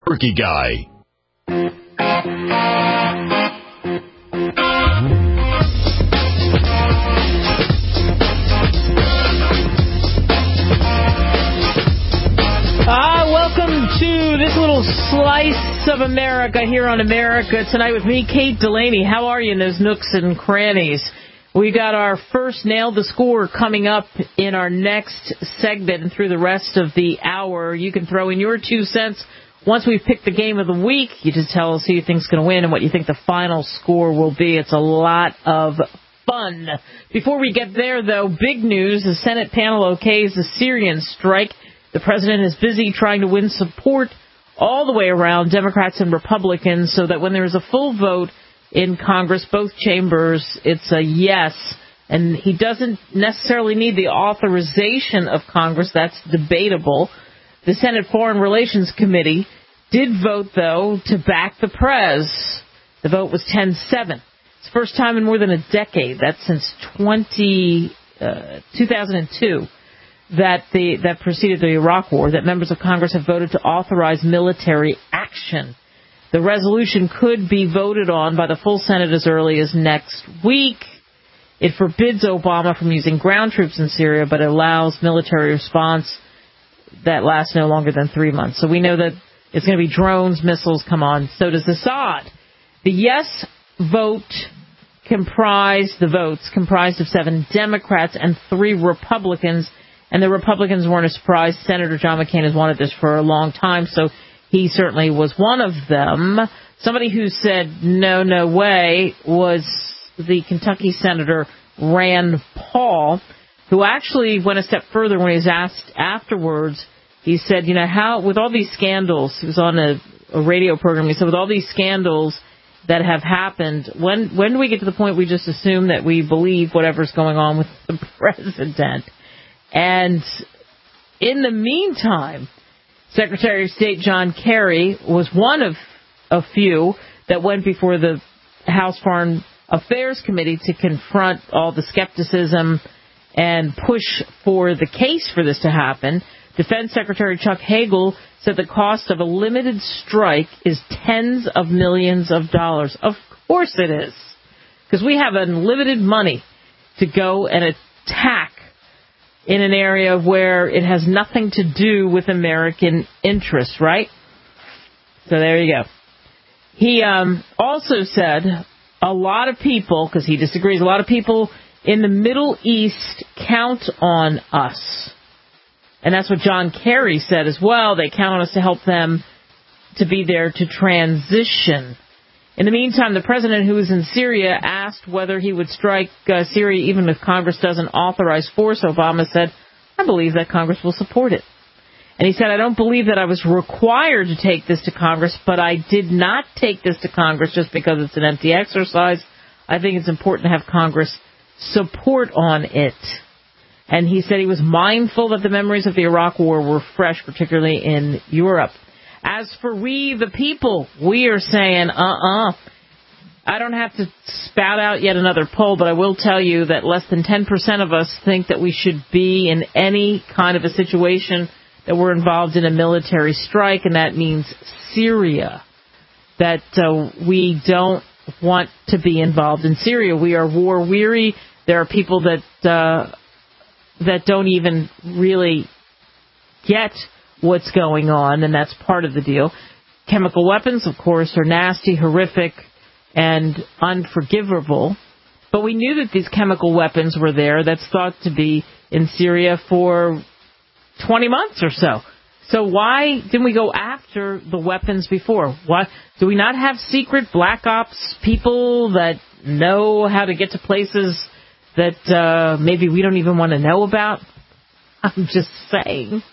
Turkey Guy. Welcome to this little slice of America here on America Tonight with me, Kate Delaney. How are you in those nooks and crannies? We got our first Nail the Score coming up in our next segment, and through the rest of the hour, you can throw in your 2 cents. Once we've picked the game of the week, you just tell us who you think's going to win and what you think the final score will be. It's a lot of fun. Before we get there, though, big news. The Senate panel okays the Syrian strike. The president is busy trying to win support all the way around, Democrats and Republicans, so that when there is a full vote in Congress, both chambers, it's a yes. And he doesn't necessarily need the authorization of Congress. That's debatable. The Senate Foreign Relations Committee did vote, though, to back the prez. The vote was 10-7. It's the first time in more than a decade, that's since 2002, that preceded the Iraq War, that members of Congress have voted to authorize military action. The resolution could be voted on by the full Senate as early as next week. It forbids Obama from using ground troops in Syria, but allows military response that lasts no longer than 3 months. So we know that it's going to be drones, missiles, come on. So does Assad. The yes vote comprised of 7 Democrats and 3 Republicans. And the Republicans weren't a surprise. Senator John McCain has wanted this for a long time, so he certainly was one of them. Somebody who said no way was the Kentucky Senator Rand Paul, who actually went a step further when he was asked afterwards. He said, how, with all these scandals, he was on a radio program, he said, with all these scandals that have happened, when do we get to the point we just assume that we believe whatever's going on with the president? And in the meantime, Secretary of State John Kerry was one of a few that went before the House Foreign Affairs Committee to confront all the skepticism and push for the case for this to happen. Defense Secretary Chuck Hagel said the cost of a limited strike is tens of millions of dollars. Of course it is, because we have unlimited money to go and attack in an area where it has nothing to do with American interests, right? So there you go. He also said a lot of people, because he disagrees, a lot of people in the Middle East count on us. And that's what John Kerry said as well. They count on us to help them to be there to transition. In the meantime, the president, who was in Syria, asked whether he would strike Syria even if Congress doesn't authorize force. Obama said, I believe that Congress will support it. And he said, I don't believe that I was required to take this to Congress, but I did not take this to Congress just because it's an empty exercise. I think it's important to have Congress support on it. And he said he was mindful that the memories of the Iraq War were fresh, particularly in Europe. As for we, the people, we are saying, I don't have to spout out yet another poll, but I will tell you that less than 10% of us think that we should be in any kind of a situation that we're involved in a military strike, and that means Syria, that we don't want to be involved in Syria. We are war-weary. There are people that don't even really get what's going on, and that's part of the deal. Chemical weapons, of course, are nasty, horrific, and unforgivable. But we knew that these chemical weapons were there. That's thought to be in Syria for 20 months or so. So why didn't we go after the weapons before? Why do we not have secret black ops people that know how to get to places that maybe we don't even want to know about? I'm just saying.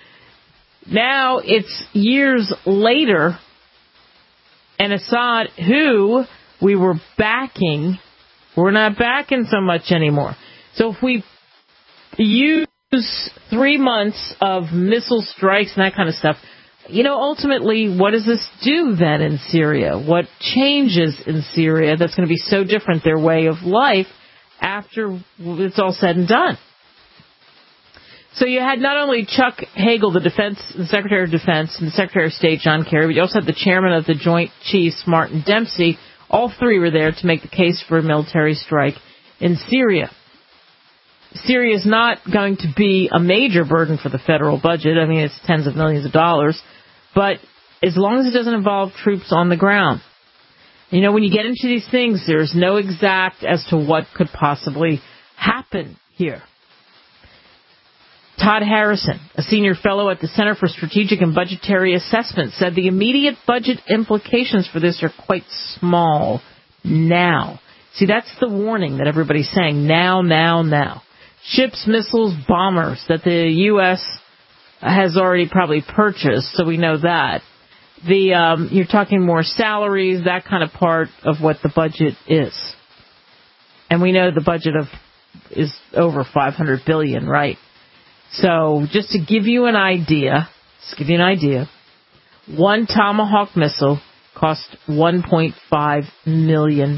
Now it's years later, and Assad, who we were backing, we're not backing so much anymore. So if we use 3 months of missile strikes and that kind of stuff, ultimately, what does this do then in Syria? What changes in Syria that's going to be so different, their way of life, after it's all said and done? So you had not only Chuck Hagel, the Secretary of Defense, and the Secretary of State, John Kerry, but you also had the Chairman of the Joint Chiefs, Martin Dempsey. All three were there to make the case for a military strike in Syria. Syria is not going to be a major burden for the federal budget. I mean, it's tens of millions of dollars. But as long as it doesn't involve troops on the ground. You know, when you get into these things, there's no exact as to what could possibly happen here. Todd Harrison, a senior fellow at the Center for Strategic and Budgetary Assessment, said the immediate budget implications for this are quite small now. See, that's the warning that everybody's saying, now, now, now. Ships, missiles, bombers that the U.S. has already probably purchased, so we know that. You're talking more salaries, that kind of part of what the budget is. And we know the budget is over $500 billion, right? So just to give you an idea, one Tomahawk missile cost $1.5 million.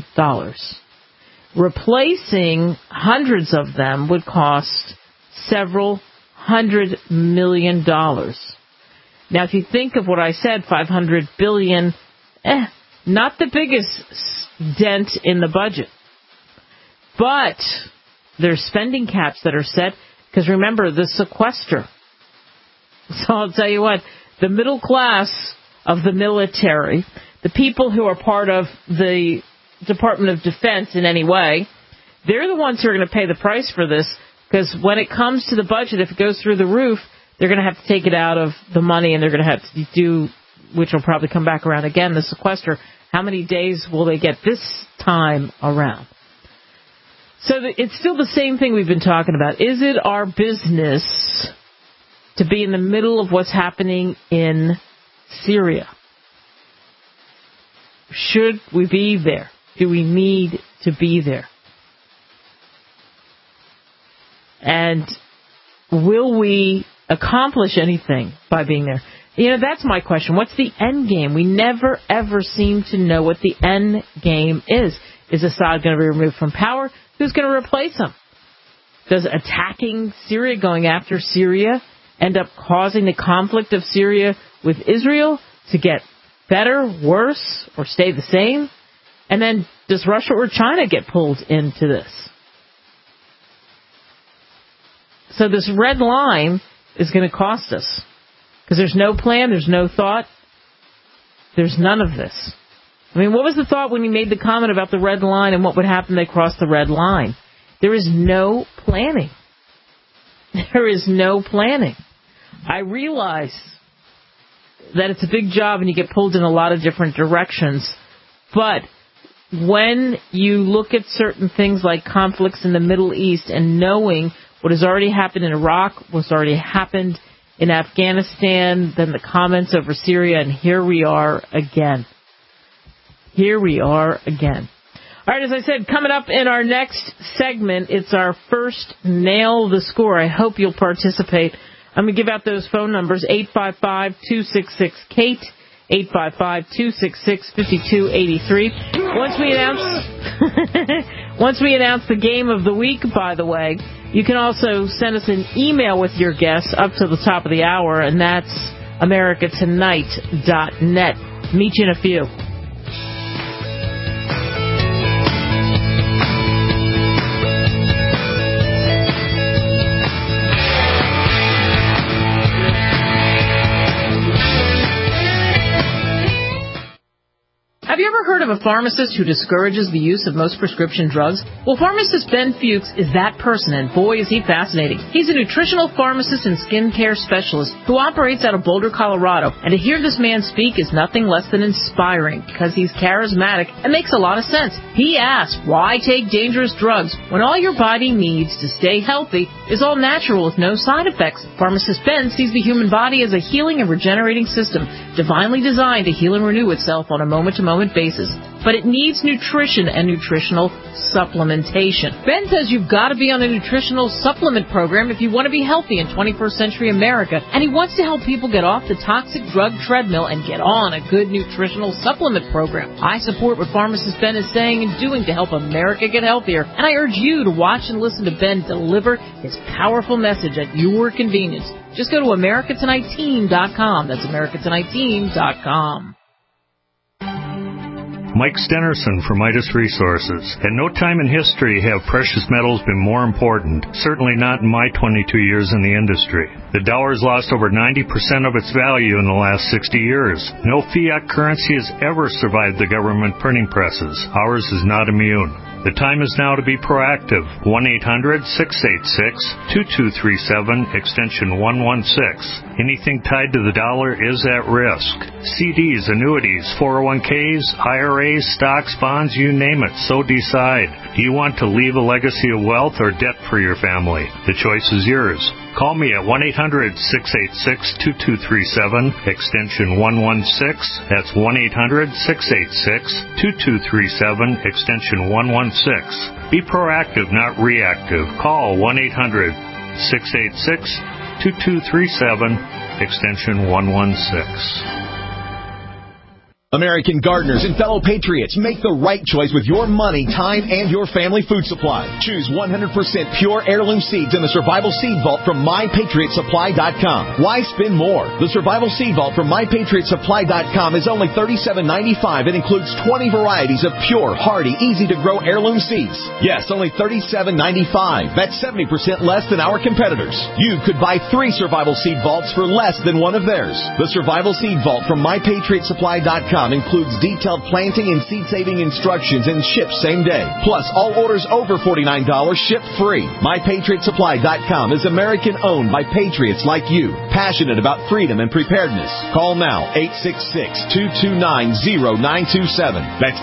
Replacing hundreds of them would cost several $100 million. Now, if you think of what I said, $500 billion, not the biggest dent in the budget. But there's spending caps that are set, because remember, the sequester. So I'll tell you what, the middle class of the military, the people who are part of the Department of Defense in any way, they're the ones who are going to pay the price for this, because when it comes to the budget, if it goes through the roof, they're going to have to take it out of the money, and they're going to have to do, which will probably come back around again, the sequester. How many days will they get this time around? So it's still the same thing we've been talking about. Is it our business to be in the middle of what's happening in Syria? Should we be there? Do we need to be there? And will we accomplish anything by being there? You know, that's my question. What's the end game? We never, ever seem to know what the end game is. Is Assad going to be removed from power? Who's going to replace him? Does attacking Syria, going after Syria, end up causing the conflict of Syria with Israel to get better, worse, or stay the same? And then does Russia or China get pulled into this? So this red line is going to cost us. Because there's no plan, there's no thought, there's none of this. I mean, what was the thought when you made the comment about the red line and what would happen if they crossed the red line? There is no planning. There is no planning. I realize that it's a big job and you get pulled in a lot of different directions, but when you look at certain things like conflicts in the Middle East and knowing what has already happened in Iraq, what's already happened in Afghanistan, then the comments over Syria, and here we are again. Here we are again. All right, as I said, coming up in our next segment, it's our first Nail the Score. I hope you'll participate. I'm going to give out those phone numbers, 855-266-KATE, 855-266-5283. Once we announce the game of the week, by the way, you can also send us an email with your guess up to the top of the hour, and that's americatonight.net. Meet you in a few. Have you ever heard of a pharmacist who discourages the use of most prescription drugs? Well, pharmacist Ben Fuchs is that person, and boy, is he fascinating. He's a nutritional pharmacist and skincare specialist who operates out of Boulder, Colorado, and to hear this man speak is nothing less than inspiring because he's charismatic and makes a lot of sense. He asks, why take dangerous drugs when all your body needs to stay healthy is all natural with no side effects? Pharmacist Ben sees the human body as a healing and regenerating system, divinely designed to heal and renew itself on a moment-to-moment basis. but it needs nutrition and nutritional supplementation. Ben says you've got to be on a nutritional supplement program if you want to be healthy in 21st century America, and he wants to help people get off the toxic drug treadmill and get on a good nutritional supplement program. I support what pharmacist Ben is saying and doing to help America get healthier, and I urge you to watch and listen to Ben deliver his powerful message at your convenience. Just go to AmericaTonightTeam.com. That's AmericaTonightTeam.com. Mike Stenerson from Midas Resources. At no time in history have precious metals been more important, certainly not in my 22 years in the industry. The dollar has lost over 90% of its value in the last 60 years. No fiat currency has ever survived the government printing presses. Ours is not immune. The time is now to be proactive. 1-800-686-2237, extension 116. Anything tied to the dollar is at risk. CDs, annuities, 401ks, IRAs, stocks, bonds, you name it, so decide. Do you want to leave a legacy of wealth or debt for your family? The choice is yours. Call me at 1-800-686-2237, extension 116. That's 1-800-686-2237, extension 116. Be proactive, not reactive. Call 1-800-686-2237, extension 116. American gardeners and fellow patriots, make the right choice with your money, time, and your family food supply. Choose 100% pure heirloom seeds in the Survival Seed Vault from MyPatriotSupply.com. Why spend more? The Survival Seed Vault from MyPatriotSupply.com is only $37.95 and includes 20 varieties of pure, hardy, easy-to-grow heirloom seeds. Yes, only $37.95. That's 70% less than our competitors. You could buy 3 Survival Seed Vaults for less than one of theirs. The Survival Seed Vault from MyPatriotSupply.com includes detailed planting and seed-saving instructions and ships same day. Plus, all orders over $49 ship free. MyPatriotSupply.com is American-owned by patriots like you, passionate about freedom and preparedness. Call now, 866-229-0927. That's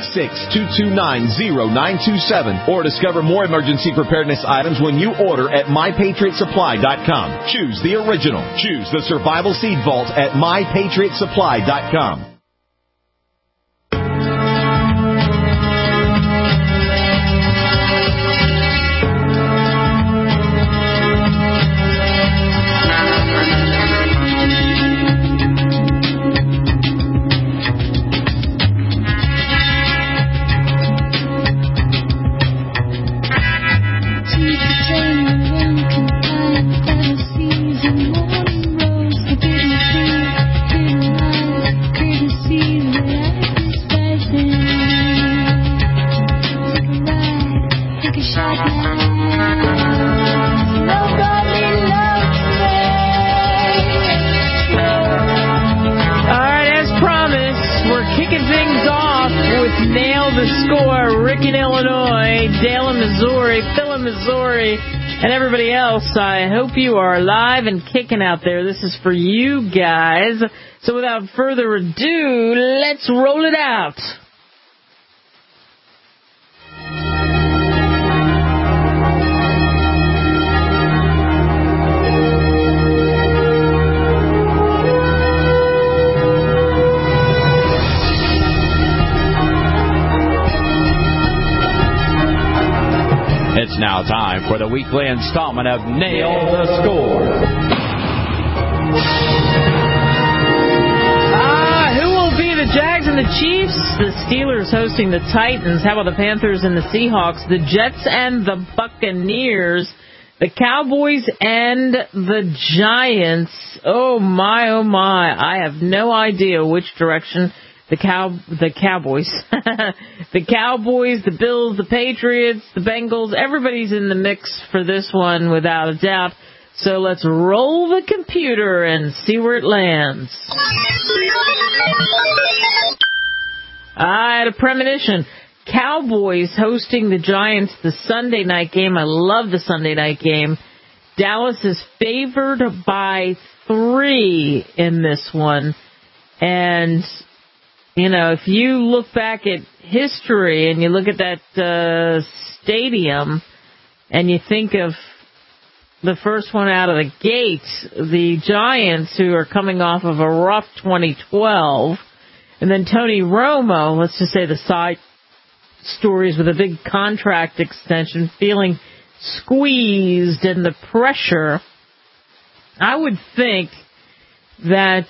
866-229-0927. Or discover more emergency preparedness items when you order at MyPatriotSupply.com. Choose the original. Choose the Survival Seed Vault at MyPatriotSupply.com. And everybody else, I hope you are alive and kicking out there. This is for you guys. So without further ado, let's roll it out. It's now time for the weekly installment of Nail the Score. Who will be the Jags and the Chiefs? The Steelers hosting the Titans. How about the Panthers and the Seahawks? The Jets and the Buccaneers. The Cowboys and the Giants. Oh my, oh my. I have no idea which direction the Cowboys, the Cowboys, the Bills, the Patriots, the Bengals, everybody's in the mix for this one without a doubt. So let's roll the computer and see where it lands. I had a premonition. Cowboys hosting the Giants, the Sunday night game. I love the Sunday night game. Dallas is favored by 3 in this one. And you know, if you look back at history and you look at that stadium and you think of the first one out of the gate, the Giants, who are coming off of a rough 2012, And then Tony Romo, let's just say the side stories with a big contract extension, feeling squeezed and the pressure. I would think that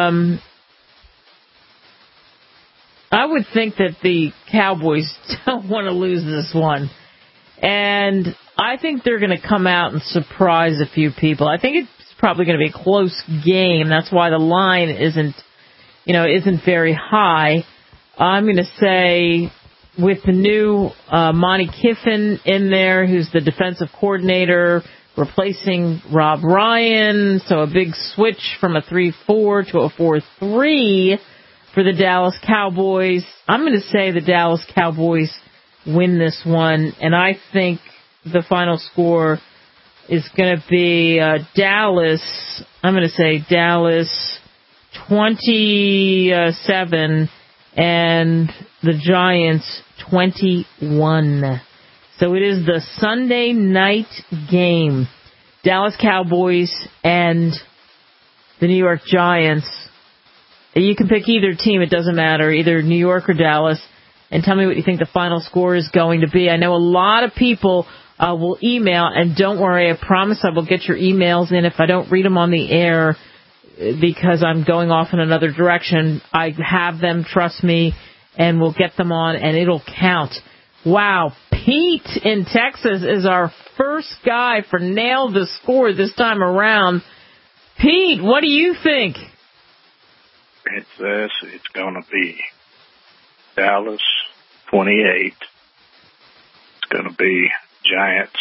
the Cowboys don't want to lose this one. And I think they're going to come out and surprise a few people. I think it's probably going to be a close game. That's why the line isn't very high. I'm going to say with the new Monty Kiffin in there, who's the defensive coordinator, replacing Rob Ryan, so a big switch from a 3-4 to a 4-3 for the Dallas Cowboys. I'm going to say the Dallas Cowboys win this one, and I think the final score is going to be Dallas. I'm going to say Dallas 27 and the Giants 21. So it is the Sunday night game. Dallas Cowboys and the New York Giants. You can pick either team. It doesn't matter, either New York or Dallas. And tell me what you think the final score is going to be. I know a lot of people will email, and don't worry, I promise I will get your emails in if I don't read them on the air because I'm going off in another direction. I have them, trust me, and we'll get them on, and it'll count. Wow, Pete in Texas is our first guy for Nail the Score this time around. Pete, what do you think? It's going to be Dallas 28. It's going to be Giants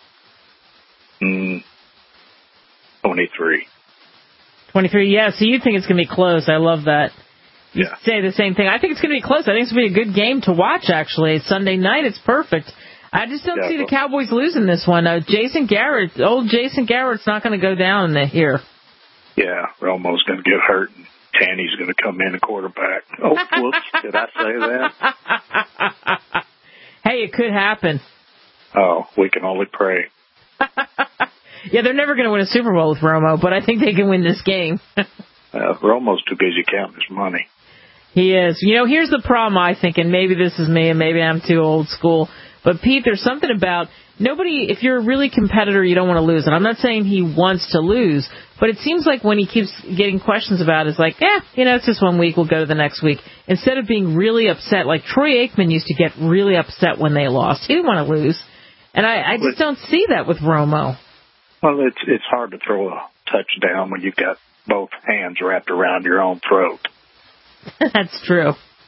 23. 23, yeah. So you think it's going to be close. I love that. You say the same thing. I think it's going to be close. I think it's going to be a good game to watch, actually. It's Sunday night. It's perfect. I just don't see the Cowboys losing this one. Old Jason Garrett's not going to go down here. Yeah, Romo's going to get hurt, and Tanny's going to come in and quarterback. Oh, whoops. Did I say that? Hey, it could happen. Oh, we can only pray. Yeah, they're never going to win a Super Bowl with Romo, but I think they can win this game. Romo's too busy counting his money. He is. Here's the problem, I think, and maybe this is me and maybe I'm too old school, but Pete, there's something about nobody, if you're a really competitor, you don't want to lose. And I'm not saying he wants to lose, but it seems like when he keeps getting questions about it, it's like, it's just 1 week, we'll go to the next week. Instead of being really upset, like Troy Aikman used to get really upset when they lost. He didn't want to lose. And I just don't see that with Romo. Well, it's hard to throw a touchdown when you've got both hands wrapped around your own throat. That's true.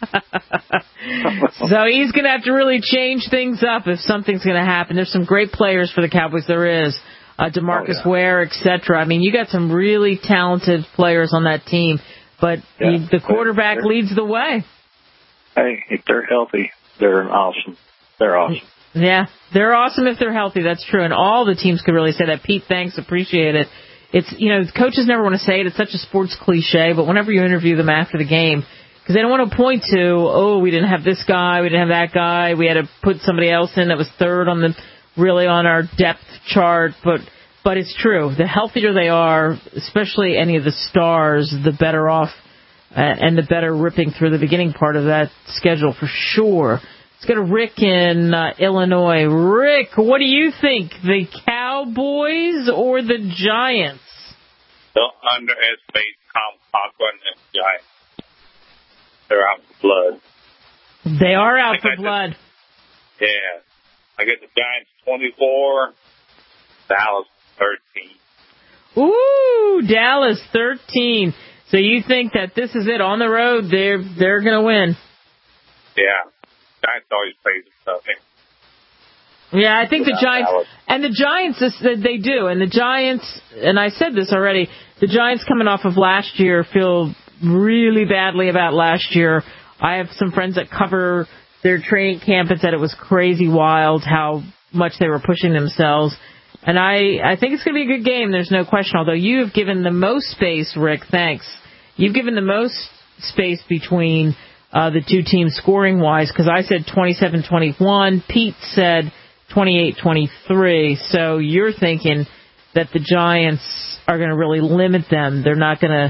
So he's going to have to really change things up if something's going to happen. There's some great players for the Cowboys. There is. DeMarcus Ware, etc. I mean, you got some really talented players on that team, but the quarterback leads the way. Hey, if they're healthy, they're awesome. They're awesome. Yeah, they're awesome if they're healthy. That's true. And all the teams could really say that. Pete, thanks. Appreciate it. It's, coaches never want to say it. It's such a sports cliche, but whenever you interview them after the game, because they don't want to point to, we didn't have this guy, we didn't have that guy, we had to put somebody else in that was third on our depth chart, but it's true. The healthier they are, especially any of the stars, the better off, and the better ripping through the beginning part of that schedule for sure. Let's go to Rick in Illinois. Rick, what do you think? The Cowboys or the Giants? Don't underestimate Tom Coughlin and the Giants. They're out for blood. They are out for blood. Yeah. I get the Giants 24, Dallas 13. Ooh, Dallas 13. So you think that this is it on the road? They're going to win. Yeah. Giants always play something. Yeah, I think the Giants, and the Giants, they do, and the Giants, and I said this already, the Giants coming off of last year feel really badly about last year. I have some friends that cover their training camp and said it was crazy wild how much they were pushing themselves. And I think it's going to be a good game, there's no question, although you have given the most space, Rick, thanks. You've given the most space between the two teams scoring-wise, because I said 27-21. Pete said 28-23. So you're thinking that the Giants are going to really limit them. They're not going to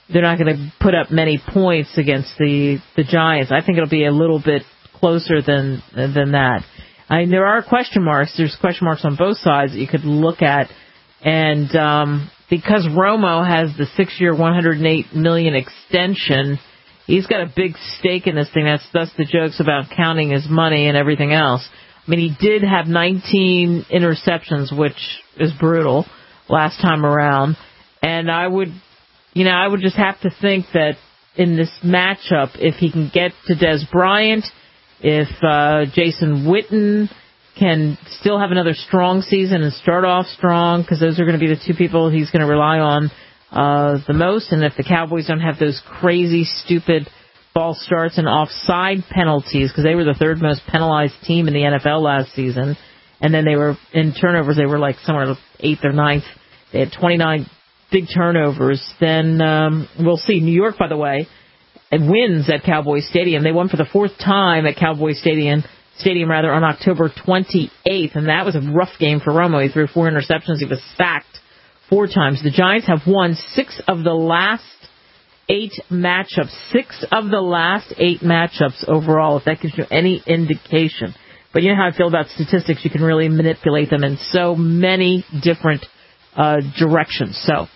they're not going to put up many points against the Giants. I think it'll be a little bit closer than that. There are question marks. There's question marks on both sides that you could look at. And because Romo has the 6-year, $108 million extension, he's got a big stake in this thing. That's the jokes about counting his money and everything else. I mean, he did have 19 interceptions, which is brutal last time around. And I would just have to think that in this matchup, if he can get to Des Bryant, if Jason Witten can still have another strong season and start off strong, because those are going to be the two people he's going to rely on the most, and if the Cowboys don't have those crazy, stupid false starts and offside penalties, because they were the third most penalized team in the NFL last season, and then they were, in turnovers, they were like somewhere 8th or 9th. They had 29 big turnovers. Then we'll see. New York, by the way, wins at Cowboy Stadium. They won for the fourth time at Cowboy Stadium on October 28th, and that was a rough game for Romo. He threw 4 interceptions. He was sacked 4 times. The Giants have won 6 of the last 8 matchups. 6 of the last 8 matchups overall, if that gives you any indication. But you know how I feel about statistics. You can really manipulate them in so many different directions. So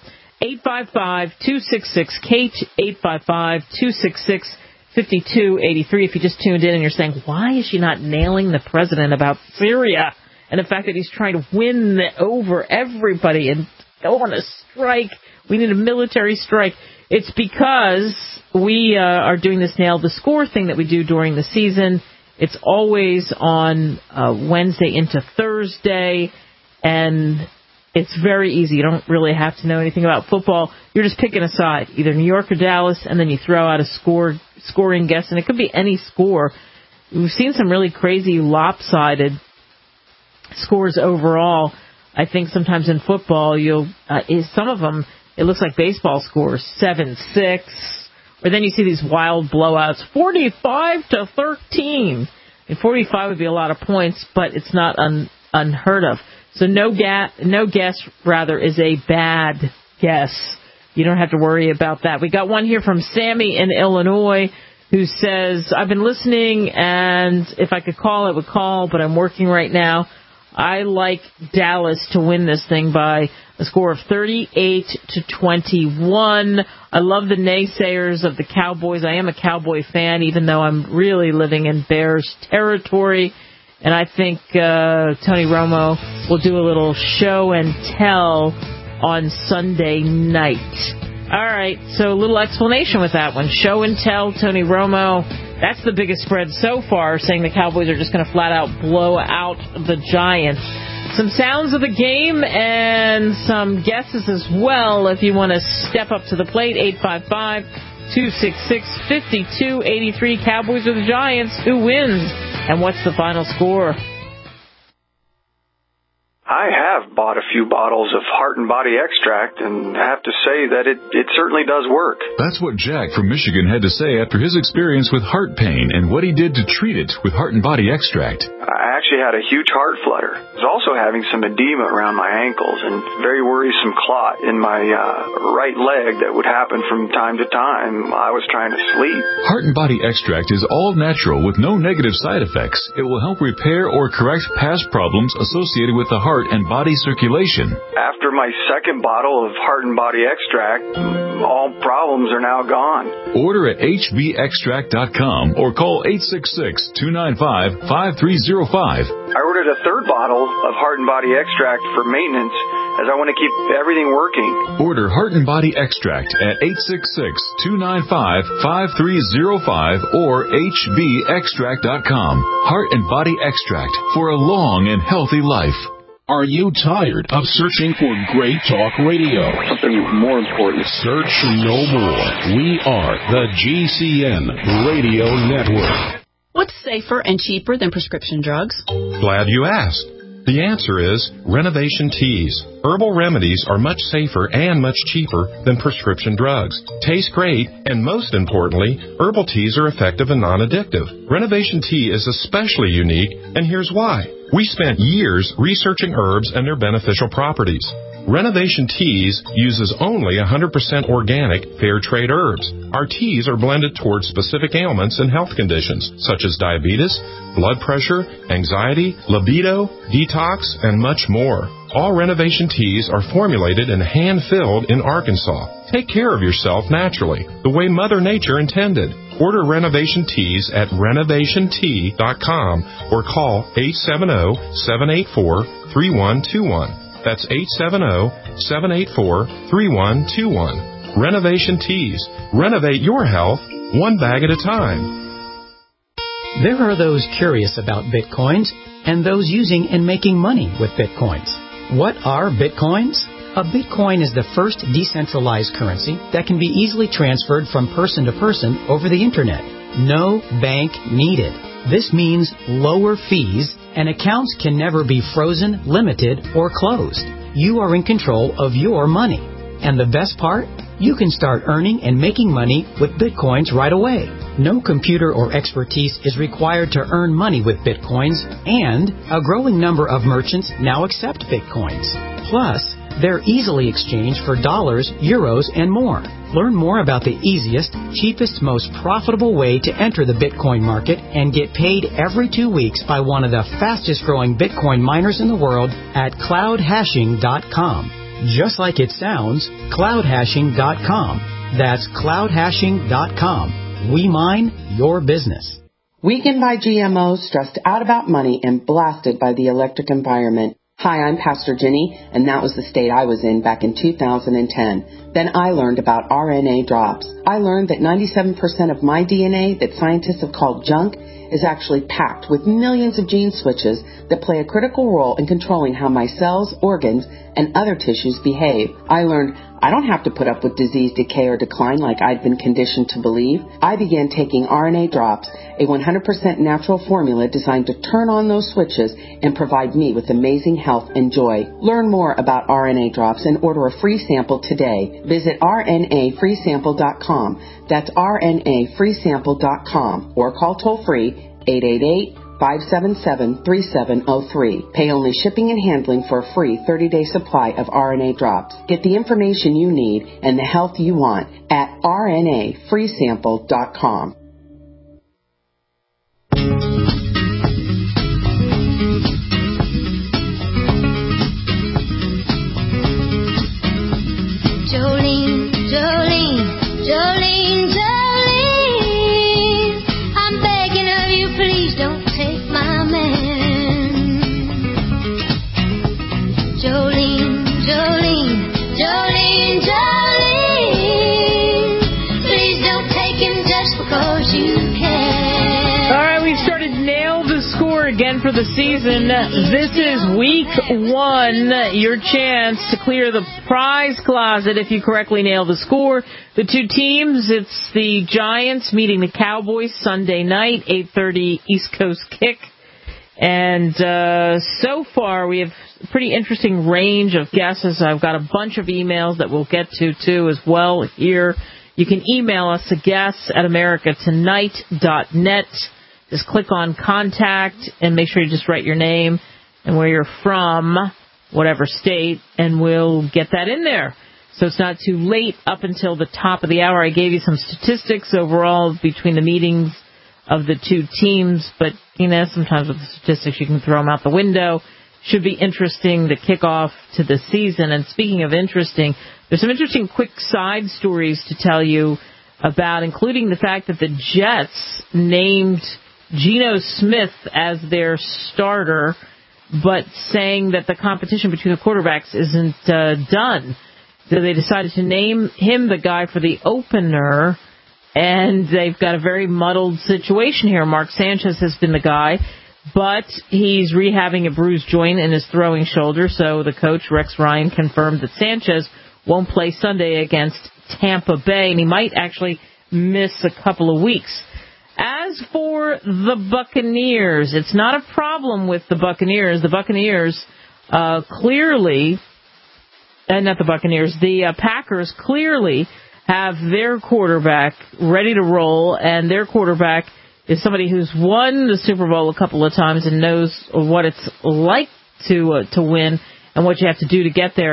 855-266-KATE, 855-266-5283. If you just tuned in and you're saying, why is she not nailing the president about Syria and the fact that he's trying to win over everybody and go on a strike? We need a military strike. It's because we are doing this Nail the Score thing that we do during the season. It's always on Wednesday into Thursday, and it's very easy. You don't really have to know anything about football. You're just picking a side, either New York or Dallas, and then you throw out a scoring guess, and it could be any score. We've seen some really crazy lopsided scores overall. I think sometimes in football, some of them, it looks like baseball scores, 7-6, or then you see these wild blowouts, 45-13. And 45 would be a lot of points, but it's not unheard of. So no guess is a bad guess. You don't have to worry about that. We got one here from Sammy in Illinois who says, I've been listening, and if I could call, I would call, but I'm working right now. I like Dallas to win this thing by a score of 38-21. I love the naysayers of the Cowboys. I am a Cowboy fan, even though I'm really living in Bears territory. And I think Tony Romo will do a little show and tell on Sunday night. All right, so a little explanation with that one. Show and tell, Tony Romo. That's the biggest spread so far, saying the Cowboys are just going to flat out blow out the Giants. Some sounds of the game and some guesses as well if you want to step up to the plate. 855-266-5283. Cowboys or the Giants? Who wins? And what's the final score? I have bought a few bottles of Heart and Body Extract and have to say that it certainly does work. That's what Jack from Michigan had to say after his experience with heart pain and what he did to treat it with Heart and Body Extract. I actually had a huge heart flutter. I was also having some edema around my ankles and very worrisome clot in my right leg that would happen from time to time. I was trying to sleep. Heart and Body Extract is all natural with no negative side effects. It will help repair or correct past problems associated with the heart and body circulation. After my second bottle of Heart and Body Extract, all problems are now gone. Order at hbextract.com or call 866-295-5305. I ordered a third bottle of Heart and Body Extract for maintenance as I want to keep everything working. Order Heart and Body Extract at 866-295-5305 or hbextract.com. Heart and Body Extract for a long and healthy life. Are you tired of searching for great talk radio? Something more important. Search no more. We are the GCN Radio Network. What's safer and cheaper than prescription drugs? Glad you asked. The answer is Renovation Teas. Herbal remedies are much safer and much cheaper than prescription drugs. Taste great, and most importantly, herbal teas are effective and non-addictive. Renovation Tea is especially unique, and here's why. We spent years researching herbs and their beneficial properties. Renovation Teas uses only 100% organic, fair trade herbs. Our teas are blended towards specific ailments and health conditions, such as diabetes, blood pressure, anxiety, libido, detox, and much more. All Renovation Teas are formulated and hand-filled in Arkansas. Take care of yourself naturally, the way Mother Nature intended. Order Renovation Teas at renovationtea.com or call 870-784-3121. That's 870-784-3121. Renovation Teas. Renovate your health, one bag at a time. There are those curious about Bitcoins and those using and making money with Bitcoins. What are Bitcoins? A Bitcoin is the first decentralized currency that can be easily transferred from person to person over the Internet. No bank needed. This means lower fees, and accounts can never be frozen, limited, or closed. You are in control of your money. And the best part? You can start earning and making money with Bitcoins right away. No computer or expertise is required to earn money with Bitcoins, and a growing number of merchants now accept Bitcoins. Plus, they're easily exchanged for dollars, euros, and more. Learn more about the easiest, cheapest, most profitable way to enter the Bitcoin market and get paid every 2 weeks by one of the fastest growing Bitcoin miners in the world at cloudhashing.com. Just like it sounds, cloudhashing.com. That's cloudhashing.com. We mine your business. Weakened by GMOs, stressed out about money, and blasted by the electric environment. Hi, I'm Pastor Jenny, and that was the state I was in back in 2010. Then I learned about RNA drops. I learned that 97% of my DNA that scientists have called junk is actually packed with millions of gene switches that play a critical role in controlling how my cells, organs, and other tissues behave. I learned I don't have to put up with disease, decay, or decline like I'd been conditioned to believe. I began taking RNA drops, a 100% natural formula designed to turn on those switches and provide me with amazing health and joy. Learn more about RNA drops and order a free sample today. Visit rnafreesample.com. That's rnafreesample.com or call toll-free 888-577-3703. Pay only shipping and handling for a free 30-day supply of RNA drops. Get the information you need and the health you want at rnafreesample.com. Jolene, Jolene, Jolene, Jolene, I'm begging of you, please don't take my man. Jolene, Jolene, Jolene, Jolene, please don't take him just because you can. All right, we've started Nail the Score again for the season. This is week 1, your chance to clear the prize closet if you correctly nail the score. The two teams, it's the Giants meeting the Cowboys Sunday night, 8:30 East Coast kick. And so far we have a pretty interesting range of guesses. I've got a bunch of emails that we'll get to, too, as well here. You can email us a guess at americatonight.net. Just click on Contact and make sure you just write your name and where you're from, whatever state, and we'll get that in there. So it's not too late up until the top of the hour. I gave you some statistics overall between the meetings of the two teams, but, you know, sometimes with the statistics you can throw them out the window. Should be interesting, the kickoff to the season. And speaking of interesting, there's some interesting quick side stories to tell you about, including the fact that the Jets named Geno Smith as their starter, but saying that the competition between the quarterbacks isn't done. So they decided to name him the guy for the opener, and they've got a very muddled situation here. Mark Sanchez has been the guy, but he's rehabbing a bruised joint in his throwing shoulder, so the coach, Rex Ryan, confirmed that Sanchez won't play Sunday against Tampa Bay, and he might actually miss a couple of weeks. As for the Buccaneers, it's not a problem with the Buccaneers. The Buccaneers clearly, not the Buccaneers, the Packers clearly have their quarterback ready to roll, and their quarterback is somebody who's won the Super Bowl a couple of times and knows what it's like to win and what you have to do to get there. And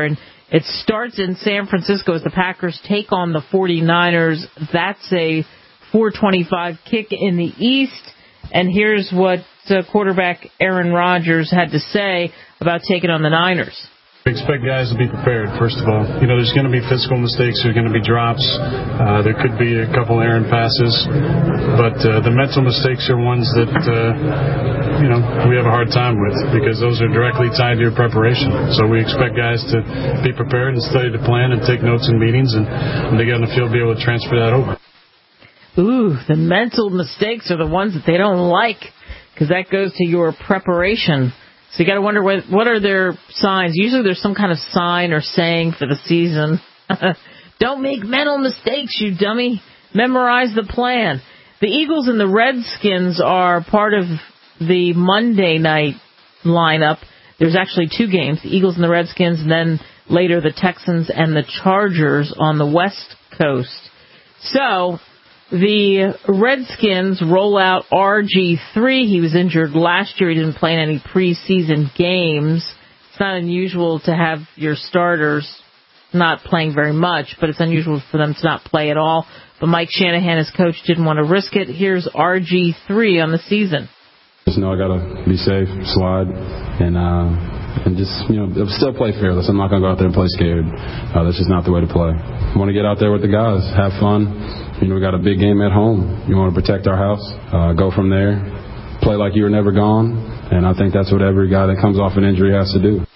It starts in San Francisco as the Packers take on the 49ers. That's a 4:25 kick in the East. And here's what quarterback Aaron Rodgers had to say about taking on the Niners. We expect guys to be prepared, first of all. There's going to be physical mistakes. There's going to be drops. There could be a couple errant passes. But the mental mistakes are ones that, we have a hard time with because those are directly tied to your preparation. So we expect guys to be prepared and study the plan and take notes in meetings and when they get on the field, be able to transfer that over. Ooh, the mental mistakes are the ones that they don't like because that goes to your preparation. So you got to wonder what are their signs. Usually there's some kind of sign or saying for the season. Don't make mental mistakes, you dummy. Memorize the plan. The Eagles and the Redskins are part of the Monday night lineup. There's actually two games, the Eagles and the Redskins, and then later the Texans and the Chargers on the West Coast. So the Redskins roll out RG3. He was injured last year. He didn't play in any preseason games. It's not unusual to have your starters not playing very much, but it's unusual for them to not play at all. But Mike Shanahan, his coach, didn't want to risk it. Here's RG3 on the season. Just know I got to be safe, slide, and just, still play fearless. I'm not going to go out there and play scared. That's just not the way to play. I want to get out there with the guys, have fun. We got a big game at home. You want to protect our house, go from there, play like you were never gone, and I think that's what every guy that comes off an injury has to do.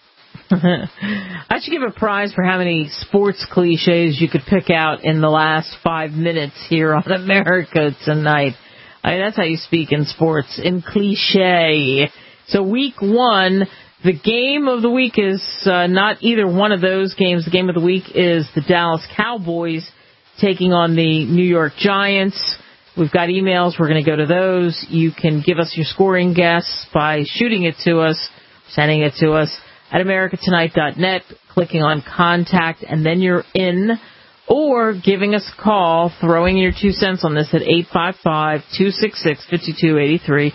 I should give a prize for how many sports cliches you could pick out in the last 5 minutes here on America Tonight. That's how you speak in sports, in cliche. So week 1, the game of the week is not either one of those games. The game of the week is the Dallas Cowboys taking on the New York Giants. We've got emails. We're going to go to those. You can give us your scoring guess by shooting it to us, sending it to us at americatonight.net, clicking on contact, and then you're in, or giving us a call, throwing your 2 cents on this at 855-266-5283,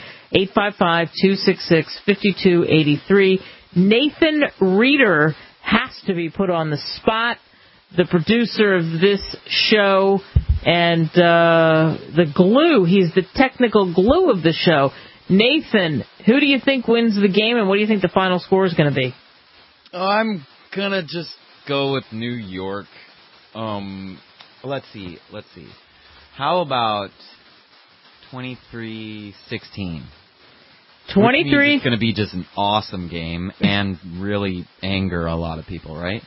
855-266-5283. Nathan Reeder has to be put on the spot. The producer of this show and the glue. He's the technical glue of the show. Nathan, who do you think wins the game, and what do you think the final score is going to be? I'm going to just go with New York. Let's see. How about 23-16? 23. It's going to be just an awesome game and really anger a lot of people, right?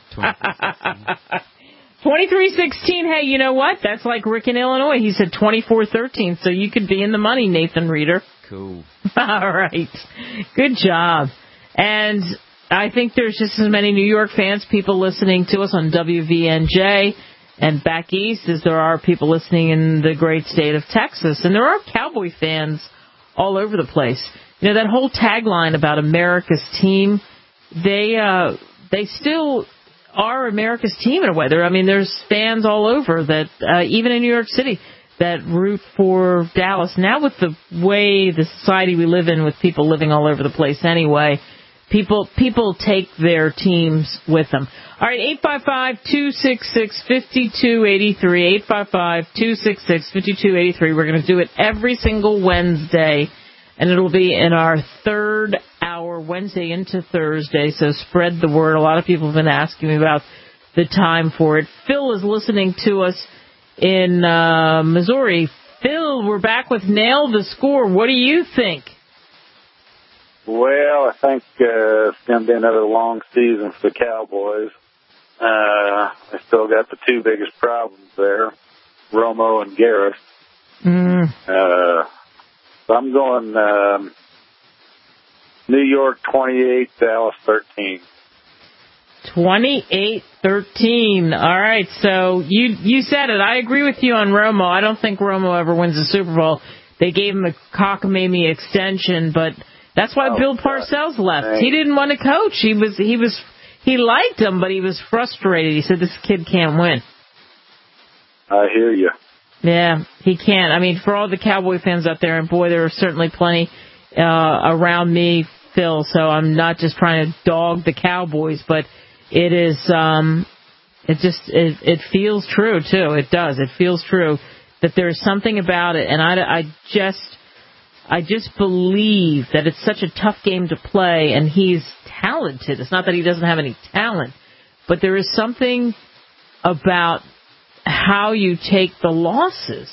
23-16. Hey, you know what? That's like Rick in Illinois. He said 24-13, so you could be in the money, Nathan Reeder. Cool. All right. Good job. And I think there's just as many New York fans, people listening to us on WVNJ and back east as there are people listening in the great state of Texas. And there are Cowboy fans all over the place. That whole tagline about America's team, they still are America's team in a way. There's fans all over that, even in New York City, that root for Dallas. Now with the way the society we live in, with people living all over the place anyway, people take their teams with them. All right, 855-266-5283, 855-266-5283. We're going to do it every single Wednesday, and it'll be in our third hour, Wednesday into Thursday, so spread the word. A lot of people have been asking me about the time for it. Phil is listening to us in Missouri. Phil, we're back with Nail the Score. What do you think? Well, I think it's going to be another long season for the Cowboys. They still got the two biggest problems there, Romo and Garrett. So I'm going New York 28, Dallas 13. 28-13. All right, so you said it. I agree with you on Romo. I don't think Romo ever wins the Super Bowl. They gave him a cockamamie extension, but that's why Bill Parcells left. He didn't want to coach. He liked him, but he was frustrated. He said, this kid can't win. I hear you. Yeah, he can't. For all the Cowboy fans out there, and boy, there are certainly plenty around me, Phil, so I'm not just trying to dog the Cowboys, but it is, it feels true too. It does. It feels true that there's something about it. And I just believe that it's such a tough game to play, and he's talented. It's not that he doesn't have any talent, but there is something about how you take the losses.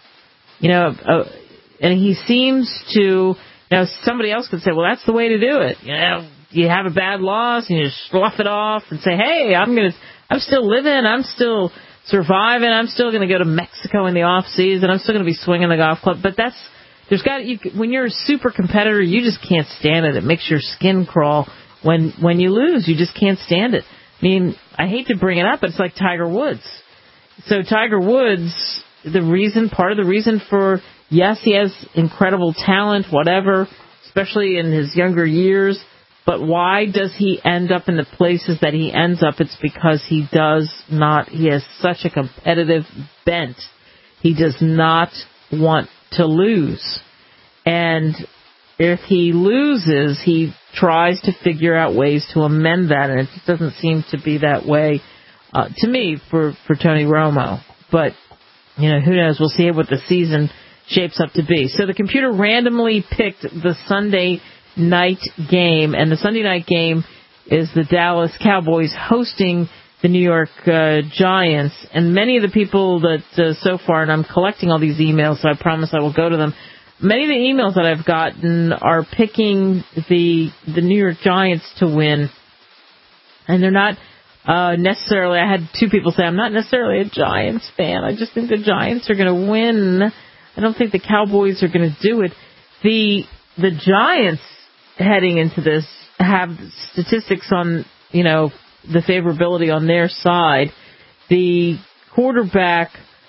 And he seems to, somebody else could say, well, that's the way to do it. You have a bad loss and you just slough it off and say, hey, I'm still living, I'm still surviving, I'm still going to go to Mexico in the off season, I'm still going to be swinging the golf club. But when you're a super competitor, you just can't stand it. It makes your skin crawl when you lose. You just can't stand it. I mean, I hate to bring it up, but it's like Tiger Woods. So Tiger Woods, part of the reason for, yes, he has incredible talent, whatever, especially in his younger years, but why does he end up in the places that he ends up? It's because he has such a competitive bent. He does not want to lose. And if he loses, he tries to figure out ways to amend that, and it just doesn't seem to be that way to me for Tony Romo. But, who knows? We'll see what the season shapes up to be. So the computer randomly picked the Sunday night game, and the Sunday night game is the Dallas Cowboys hosting the New York Giants. And many of the people that so far, and I'm collecting all these emails, so I promise I will go to them. Many of the emails that I've gotten are picking the New York Giants to win, and they're not necessarily. I had two people say, I'm not necessarily a Giants fan. I just think the Giants are going to win. I don't think the Cowboys are going to do it. The Giants heading into this have statistics on, the favorability on their side. The quarterback,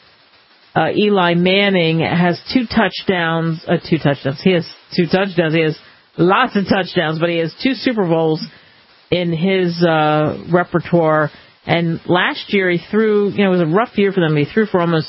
Eli Manning, has two touchdowns. He has two touchdowns. He has lots of touchdowns, but he has 2 Super Bowls in his repertoire. And last year he threw, it was a rough year for them. He threw for almost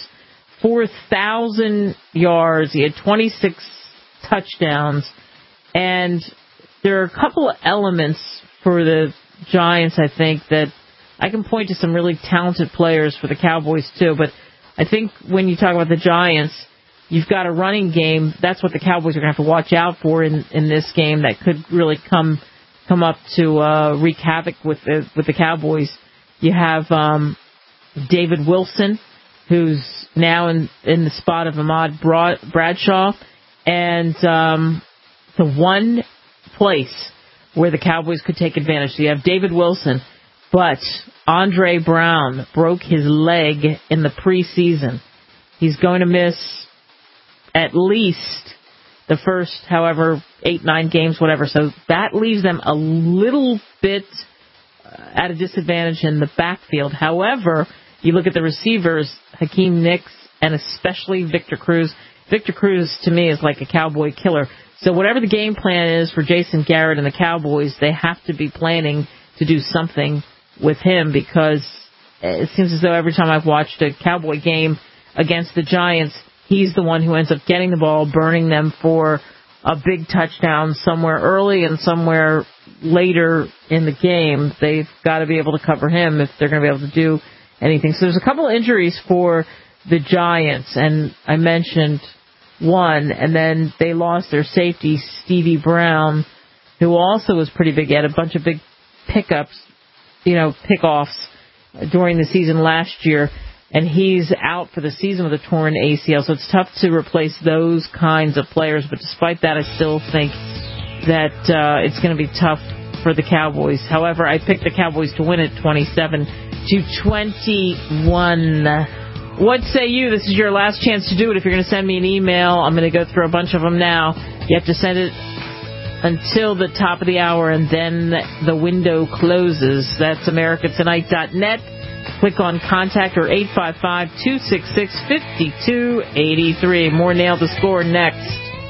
4,000 yards. He had 26 touchdowns. And there are a couple of elements for the Giants, I think, that I can point to some really talented players for the Cowboys, too. But I think when you talk about the Giants, you've got a running game. That's what the Cowboys are going to have to watch out for in this game that could really come up to wreak havoc with the Cowboys. You have David Wilson, who's now in the spot of Ahmad Bradshaw. And the one place where the Cowboys could take advantage. So you have David Wilson, but Andre Brown broke his leg in the preseason. He's going to miss at least the first, 8-9 games, whatever. So that leaves them a little bit at a disadvantage in the backfield. However, you look at the receivers, Hakeem Nicks, and especially Victor Cruz. Victor Cruz, to me, is like a Cowboy killer. So whatever the game plan is for Jason Garrett and the Cowboys, they have to be planning to do something with him, because it seems as though every time I've watched a Cowboy game against the Giants, he's the one who ends up getting the ball, burning them for a big touchdown somewhere early and somewhere later in the game. They've got to be able to cover him if they're going to be able to do anything. So there's a couple of injuries for the Giants, and I mentioned one, and then they lost their safety, Stevie Brown, who also was pretty big. He had a bunch of big pickoffs during the season last year, and he's out for the season with a torn ACL, so it's tough to replace those kinds of players. But despite that, I still think that it's going to be tough for the Cowboys. However, I picked the Cowboys to win it 27-21. What say you? This is your last chance to do it. If you're going to send me an email, I'm going to go through a bunch of them now. You have to send it until the top of the hour, and then the window closes. That's americatonight.net. Click on Contact or 855-266-5283. More Nail the Score next.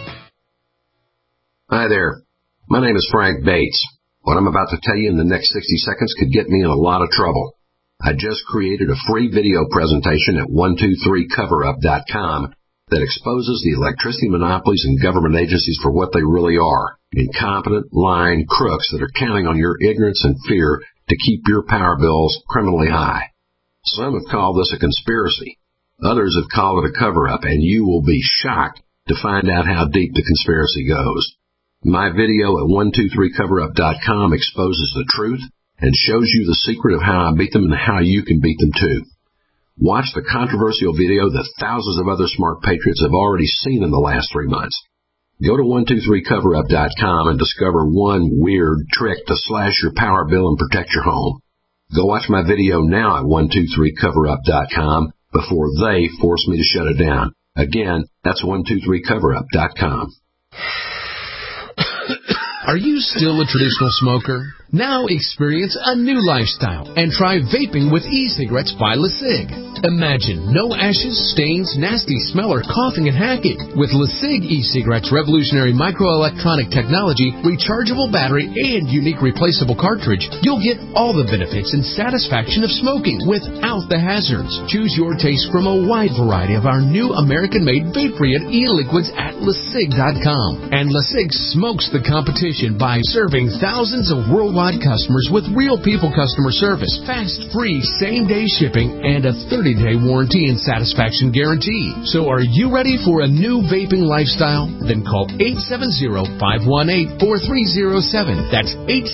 Hi there. My name is Frank Bates. What I'm about to tell you in the next 60 seconds could get me in a lot of trouble. I just created a free video presentation at 123coverup.com that exposes the electricity monopolies and government agencies for what they really are: incompetent, lying crooks that are counting on your ignorance and fear to keep your power bills criminally high. Some have called this a conspiracy. Others have called it a cover-up, and you will be shocked to find out how deep the conspiracy goes. My video at 123coverup.com exposes the truth and shows you the secret of how I beat them and how you can beat them too. Watch the controversial video that thousands of other smart patriots have already seen in the last 3 months. Go to 123coverup.com and discover one weird trick to slash your power bill and protect your home. Go watch my video now at 123coverup.com before they force me to shut it down. Again, that's 123coverup.com. Are you still a traditional smoker? Now experience a new lifestyle and try vaping with e-cigarettes by LeSig. Imagine no ashes, stains, nasty smell, or coughing and hacking. With LeSig e-cigarettes' revolutionary microelectronic technology, rechargeable battery, and unique replaceable cartridge, you'll get all the benefits and satisfaction of smoking without the hazards. Choose your taste from a wide variety of our new American-made vape-free e-liquids at LeSig.com. And LeSig smokes the competition by serving thousands of worldwide customers with real people customer service, fast, free, same-day shipping, and a 30-day warranty and satisfaction guarantee. So are you ready for a new vaping lifestyle? Then call 870-518-4307. That's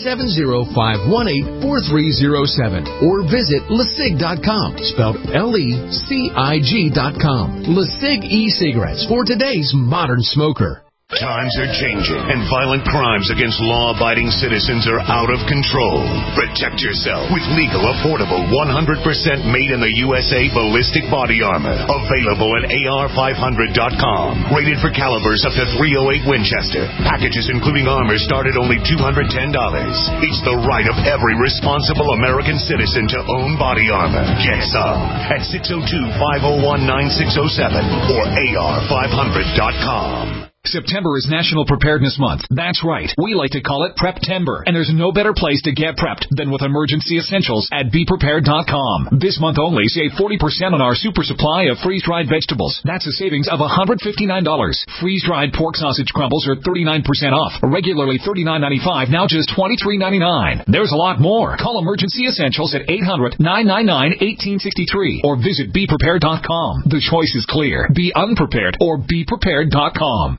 870-518-4307. Or visit LeSig.com, spelled LECIG.com. LeSig e-cigarettes for today's modern smoker. Times are changing, and violent crimes against law-abiding citizens are out of control. Protect yourself with legal, affordable, 100% made in the USA ballistic body armor. Available at AR500.com. Rated for calibers up to .308 Winchester. Packages including armor start at only $210. It's the right of every responsible American citizen to own body armor. Get some at 602-501-9607 or AR500.com. September is National Preparedness Month. That's right. We like to call it Prep-Timber. And there's no better place to get prepped than with emergency essentials at BePrepared.com. This month only, save 40% on our super supply of freeze-dried vegetables. That's a savings of $159. Freeze-dried pork sausage crumbles are 39% off. Regularly $39.95, now just $23.99. There's a lot more. Call Emergency Essentials at 800-999-1863 or visit BePrepared.com. The choice is clear. Be unprepared or BePrepared.com.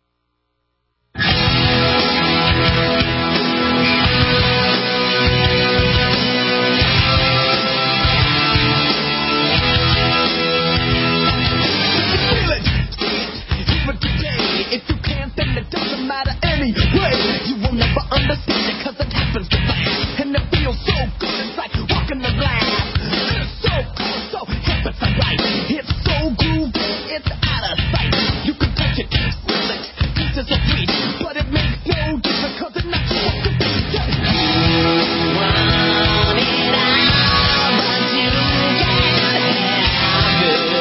If you can't, then it doesn't matter anyway. You will never understand it, cause it happens to fast. And it feels so good, it's like walking the glass. It's so cool, so hip, it's alright. It's so groovy, it's out of sight. You can touch it, feel it, pieces of weed. But it makes no difference, cause it's not supposed to be. You want it all, but you can't have it.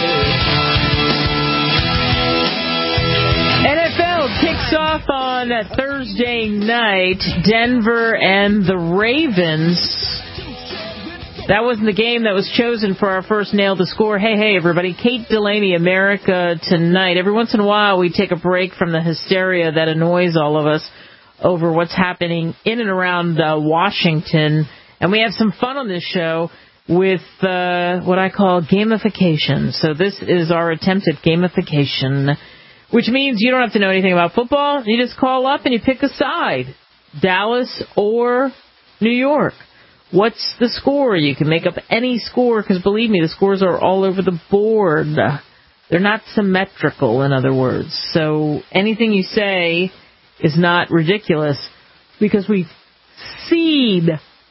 NFL kicks off on Thursday night. Denver and the Ravens. That wasn't the game that was chosen for our first Nail the Score. Hey, everybody. Kate Delaney, America Tonight. Every once in a while, we take a break from the hysteria that annoys all of us over what's happening in and around Washington. And we have some fun on this show with what I call gamification. So this is our attempt at gamification, which means you don't have to know anything about football. You just call up and you pick a side, Dallas or New York. What's the score? You can make up any score because, believe me, the scores are all over the board. They're not symmetrical, in other words. So anything you say is not ridiculous because we've seen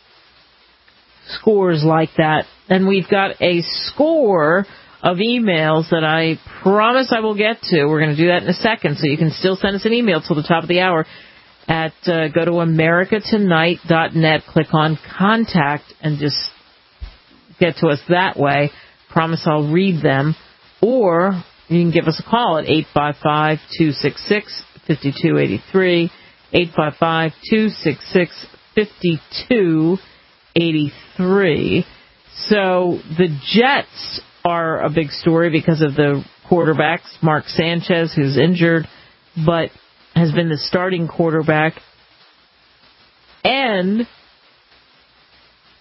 scores like that. And we've got a score of emails that I promise I will get to. We're going to do that in a second, so you can still send us an email till the top of the hour at go to americatonight.net, click on contact, and just get to us that way. Promise I'll read them. Or you can give us a call at 855-266-5283, 855-266-5283. So the Jets are a big story because of the quarterbacks, Mark Sanchez, who's injured, but has been the starting quarterback. And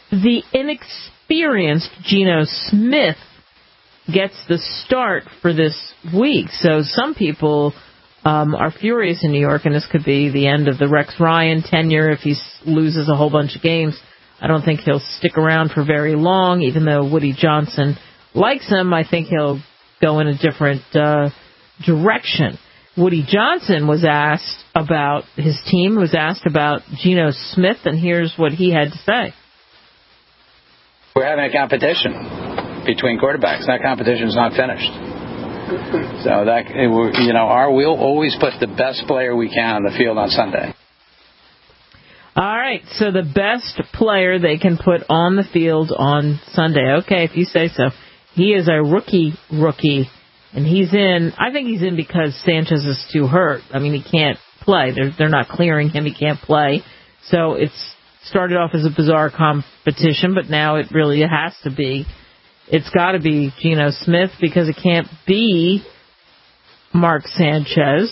the inexperienced Geno Smith gets the start for this week. So some people are furious in New York, and this could be the end of the Rex Ryan tenure if he loses a whole bunch of games. I don't think he'll stick around for very long, even though Woody Johnson likes him. I think he'll go in a different direction. Woody Johnson was asked about his team, was asked about Geno Smith, and here's what he had to say. We're having a competition between quarterbacks. That competition is not finished. So we'll always put the best player we can on the field on Sunday. All right, so the best player they can put on the field on Sunday. Okay, if you say so. He is a rookie, and he's in. I think he's in because Sanchez is too hurt. I mean, he can't play. They're not clearing him. He can't play. So it's started off as a bizarre competition, but now it really has to be. It's got to be Geno Smith because it can't be Mark Sanchez.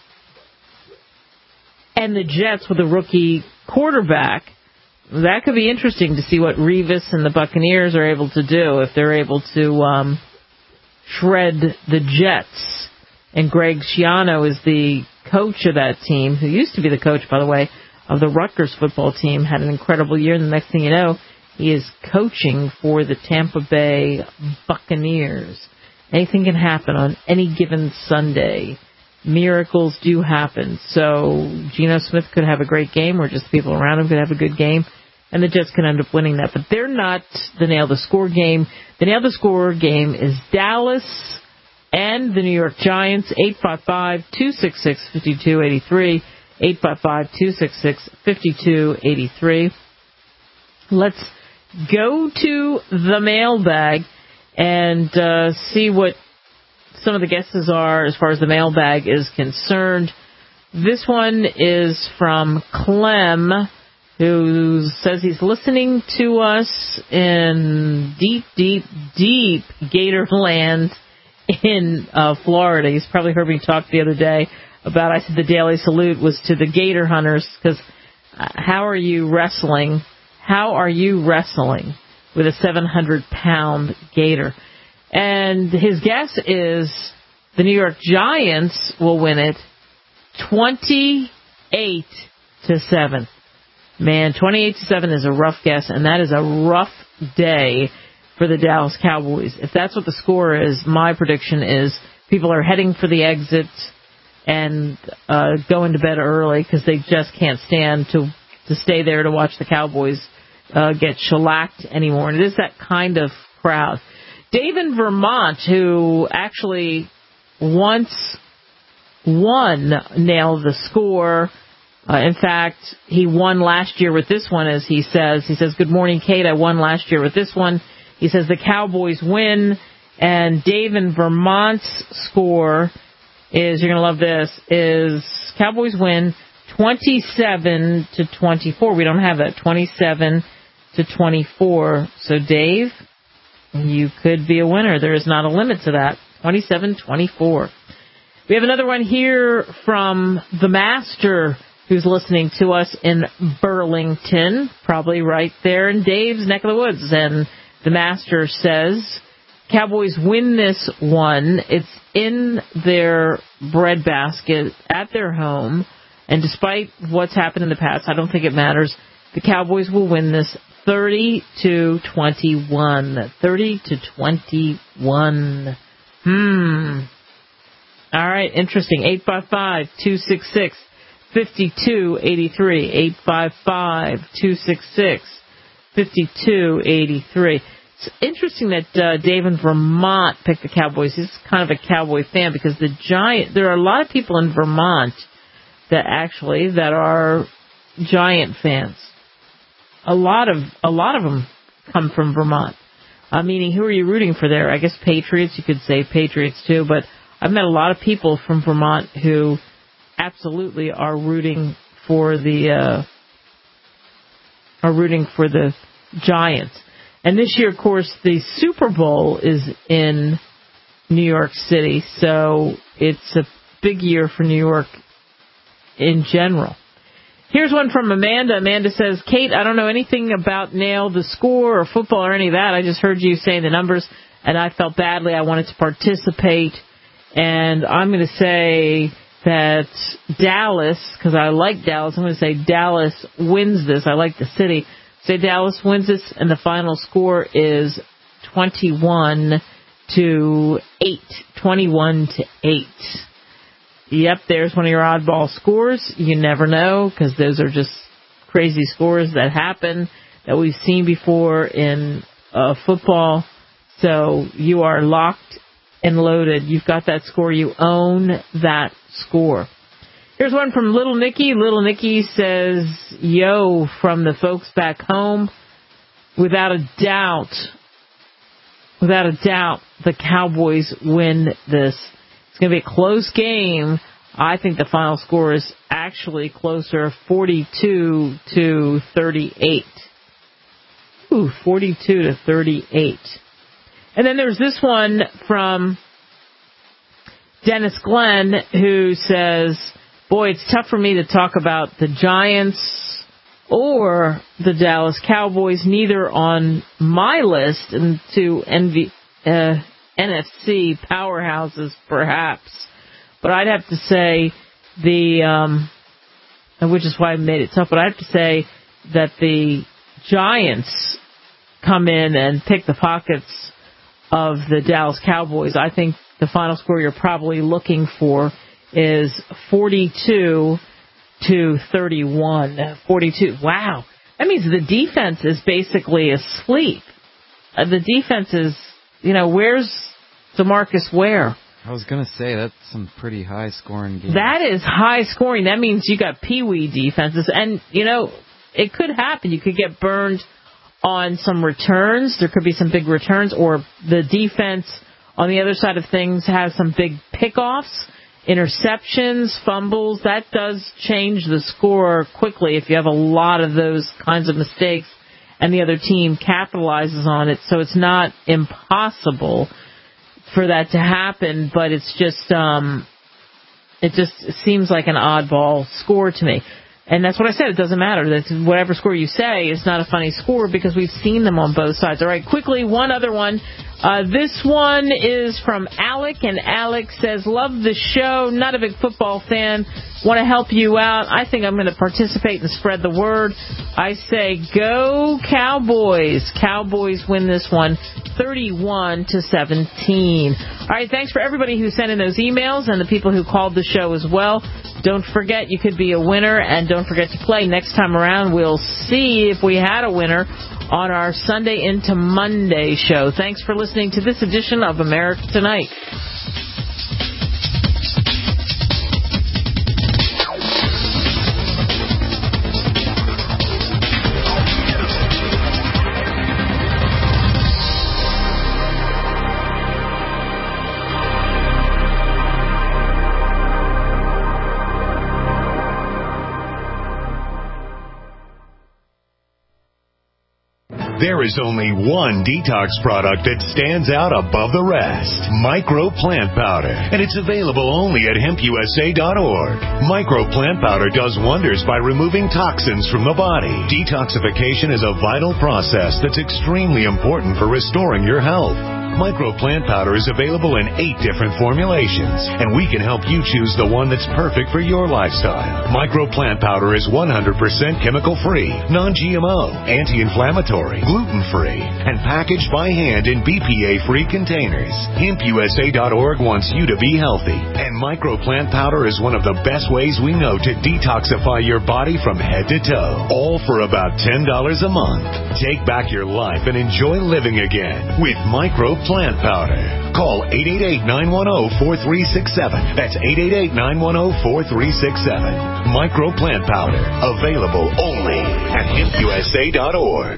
And the Jets with a rookie quarterback, that could be interesting to see what Revis and the Buccaneers are able to do if they're able to shred the Jets. And Greg Schiano is the coach of that team, who used to be the coach, by the way, of the Rutgers football team, had an incredible year, and the next thing you know, he is coaching for the Tampa Bay Buccaneers. Anything can happen on any given Sunday. Miracles do happen. So Geno Smith could have a great game, or just people around him could have a good game, and the Jets could end up winning that. But they're not the Nail the Score game. The Nail the Score game is Dallas and the New York Giants, 855-266-5283, 855-266-5283. Let's go to the mailbag and see what some of the guesses are as far as the mailbag is concerned. This one is from Clem, who says he's listening to us in deep Gatorland in Florida. He's probably heard me talk the other day about, I said the Daily Salute was to the Gator hunters, because how are you wrestling with a 700-pound gator? And his guess is the New York Giants will win it 28-7. Man, 28-7 is a rough guess, and that is a rough day for the Dallas Cowboys. If that's what the score is, my prediction is people are heading for the exit and going to bed early because they just can't stand to stay there to watch the Cowboys get shellacked anymore. And it is that kind of crowd. Dave in Vermont, who actually once won Nail the Score. In fact, he won last year with this one, as he says. He says, "Good morning, Kate. I won last year with this one." He says the Cowboys win. And Dave in Vermont's score is, you're going to love this, is Cowboys win 27-24. We don't have that, 27-24. So, Dave, you could be a winner. There is not a limit to that. 27-24. We have another one here from the Master, who's listening to us in Burlington, probably right there in Dave's neck of the woods. And the Master says, Cowboys win this one. It's in their breadbasket at their home. And despite what's happened in the past, I don't think it matters. The Cowboys will win this 30-21. 30-21. All right, interesting. 855-266-5283. 855-266-5283. It's interesting that Dave in Vermont picked the Cowboys. He's kind of a Cowboy fan because there are a lot of people in Vermont that are Giant fans. A lot of them come from Vermont. Meaning, who are you rooting for there? I guess Patriots. You could say Patriots too, but I've met a lot of people from Vermont who absolutely are rooting for the Giants. And this year, of course, the Super Bowl is in New York City, so it's a big year for New York in general. Here's one from Amanda. Amanda says, Kate, I don't know anything about Nail the Score or football or any of that. I just heard you saying the numbers, and I felt badly. I wanted to participate. And I'm going to say that Dallas, because I like Dallas, I'm going to say Dallas wins this. I like the city. Say Dallas wins this, and the final score is 21-8. 21-8. Yep, there's one of your oddball scores. You never know, because those are just crazy scores that happen that we've seen before in football. So you are locked and loaded. You've got that score. You own that score. Here's one from Little Nicky. Little Nicky says, yo, from the folks back home, without a doubt, the Cowboys win this. It's going to be a close game. I think the final score is actually closer, 42-38. Ooh, 42-38. And then there's this one from Dennis Glenn, who says, boy, it's tough for me to talk about the Giants or the Dallas Cowboys, neither on my list, and to NFC powerhouses, perhaps. But I'd have to say which is why I made it tough, but I have to say that the Giants come in and pick the pockets of the Dallas Cowboys. I think the final score you're probably looking for is 42-31. 42. Wow. That means the defense is basically asleep. The defense is, where's DeMarcus Ware? I was going to say, that's some pretty high-scoring games. That is high scoring. That means you got peewee defenses. And, it could happen. You could get burned on some returns. There could be some big returns. Or the defense on the other side of things has some big pickoffs, interceptions, fumbles. That does change the score quickly if you have a lot of those kinds of mistakes and the other team capitalizes on it. So it's not impossible for that to happen, but it's just it just seems like an oddball score to me. And that's what I said. It doesn't matter. That's whatever score you say is not a funny score because we've seen them on both sides. All right, quickly, one other one. This one is from Alec, and Alec says, love the show, not a big football fan, want to help you out. I think I'm going to participate and spread the word. I say, go Cowboys. Cowboys win this one 31-17. All right, thanks for everybody who sent in those emails and the people who called the show as well. Don't forget, you could be a winner, and don't forget to play. Next time around, we'll see if we had a winner on our Sunday into Monday show. Thanks for listening to this edition of America Tonight. There is only one detox product that stands out above the rest. Micro Plant Powder. And it's available only at hempusa.org. Micro Plant Powder does wonders by removing toxins from the body. Detoxification is a vital process that's extremely important for restoring your health. Micro Plant Powder is available in 8 different formulations, and we can help you choose the one that's perfect for your lifestyle. Micro Plant Powder is 100% chemical-free, non-GMO, anti-inflammatory, gluten-free, and packaged by hand in BPA-free containers. HempUSA.org wants you to be healthy, and Micro Plant Powder is one of the best ways we know to detoxify your body from head to toe, all for about $10 a month. Take back your life and enjoy living again with Micro Plant Powder. Call 888-910-4367. That's 888-910-4367. Micro Plant Powder. Available only at hempusa.org.